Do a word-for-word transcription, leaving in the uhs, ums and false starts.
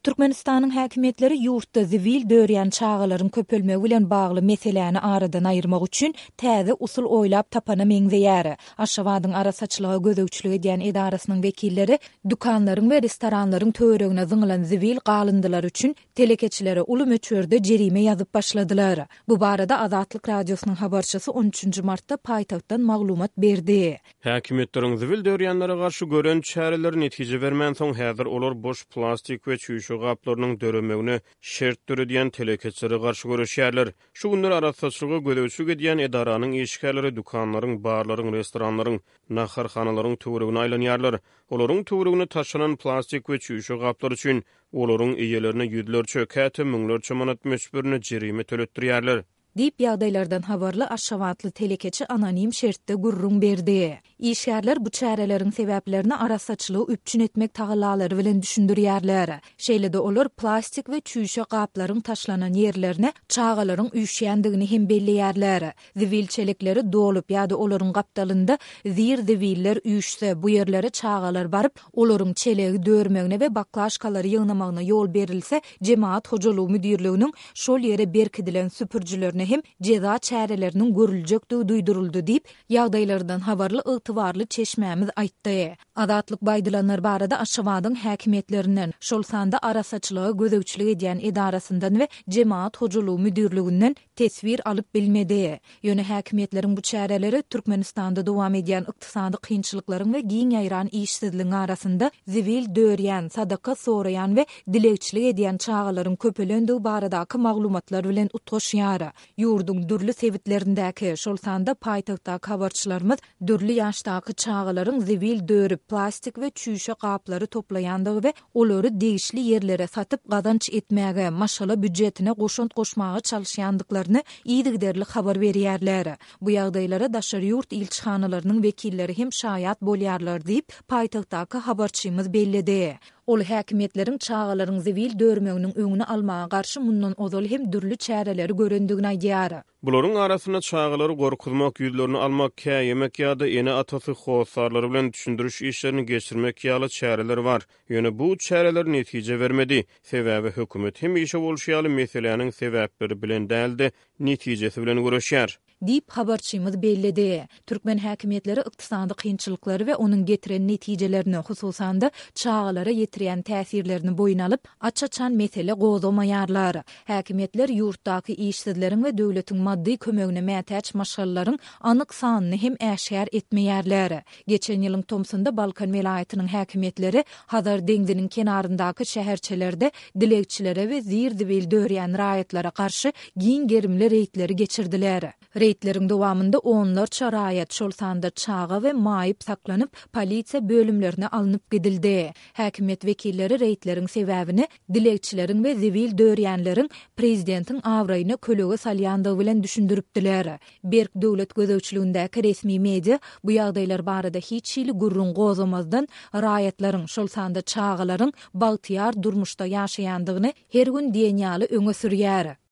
Türkmenistanyň häkimetleri ýurtda zivil döriýän çağalaryň köpelmegi bilen bagly meseleni aradan ayırmak üçin täze usul oýlap tapana meňzeýär. Aşgabatyň arasaçylygy gözegçilik edýän edarasynyň wekilleri dukanlaryň we restoranlaryň töweregine zyňylan zivil galyndylar üçin telekeçilere uly möçberde jerime ýazyp başladylar. Bu barada Azatlyk radiosynyň habarçysy on üçünji martda paýtagtdan maglumat berdi. Häkimetleriň zivil döriýänlere garşy gören çäreleri netije bermän soň häzir olar boş plastik we çüýşe gaplarynyň döremegini şert döredýän telekeçlere garşy görüşýärler. Şu günler arasaçylygy gözegçilik edýän edaranyň eşikleri dukanlaryň, barlaryň, restoranlaryň, naharhanalaryň töweregine aýlanýarlar. Olaryň töweregine taşanan plastik we çüýşe gaplar üçin olaryň eýelerine ýüzlerçe, käte müňlerçe manat möçberini jerime töletdirýärler. Dip ýagdaýlardan habarly Aşgabatly telekeçi anonim şertde gurrun berdi. İşgärler bu çäreleriň sebäplerini arasaçylygy üpçün etmek tagalary bilen düşündirýärler. Şeýle-de olar plastik we çüýşe gaplaryň taşlanan ýerlerine çağalaryň üýşýändigini hem belliýärler. Zivil çelikleri dolup ýa-da olaryň gapdalynda zir ziviller üýşse bu ýerlere çağalar baryp olaryň çelegi dörmegine we baklaşkalary ýygnamagyna ýol berilse jemaat hojalygy müdirliginiň şol ýere berkidilen süpürjilerine hem ceza çäreleriniň görüljekdigi duýduruldy diýip ýagdaýlardan habarly ygtybarly çeşmämiz aýtdy. Azatlyk baýdylanlar barada Aşgabatyň häkimetlerinden şol sanda arasaçylygy gözegçilik edýän edarasyndan we jemaat hojalygy müdirliginden tesbir alyp bilmedi. Ýöne häkimetleriň bu çäreleri Türkmenistanda dowam edýän ykdysady kynçylyklaryň we giň ýaýran işsizligiň arasynda zivil döriýän, sadaka soraýan we dilekçilik edýän çağalaryň köpelendigi baradaky maglumatlar bilen utgaşýar. Ýurdun dürli sebitlerindäki şol sanda paýtagtdaky habarçylarymyz dürli ýaşdaky çağalaryň zivil dörüp plastik we çüýşe gaplary toplaýandygy we olary degişli ýerlere satyp gazanç etmäge, maşala büdjetine goşunt goşmagy çalışýandyklaryny iýdigderli habar berýärler. Bu ýagdaýlara daşary ýurt ilçihanalarynyň wekilleri hem şaýat bolýarlar diýip paýtagtdaky habarçymyz bellidi. Ol häkimetleriň çağalaryň zivil dörmeginiň öňüne almaga garşy mundan ozal hem dürli çäreleri görendigini aýdýar. Bularyň arasyna çağalary gorkuzmak, ýüzlerini almak, käýemek ýa-da ene atasy howsarlary bilen düşündiriş işlerini geçirmek ýaly çäreler bar. Ýöne bu çäreler netije bermedi. Sebäbi hökümet hem işe bolşýaly meseleniň sebäpleri bilen däldi, netijesi bilen görüşýär. Dip habarçymyz bellidi. Türkmen häkimetleri ykdysady kynçylyklary we onuň getiren netijelerini, hususanda çağalara ýetirýän täsirlerini boýun alyp, açaçan mesele gozamaýarlar. Häkimetler ýurtdaky işsizleriň we döwletiň maddi kömegine mätäç maşgallaryň anyk sanyny hem äşgär etmeýärler. Geçen ýylyň Tomsunda Balkan welaýatynyň häkimetleri Hazar deňziniň kenaryndaky şäherçelerde dilekçilere we zir-zivil döriýän raýatlara garşy giň gerimli reýtleri geçirdiler. Reýtleriň dowamında onlarça raýat şol sanda çağa we maýyp saklanyp polisiýa bölümlerine alınıp gidildi. Häkimet wekilleri reýtlerin sebäbini dilekçilerin we zivil döriýänleriň prezidentiň awraýyna kölege salýandygy bilen düşündiripdiler. Berk döwlet gözegçiligindäki resmi media bu ýagdaýlar barada hiç ýyly gurrun gozamazdan raýatlaryň şol sanda çağalaryň bagtyar durmuşda ýaşaýandygyny her gün diýen ýaly öňe sürýär.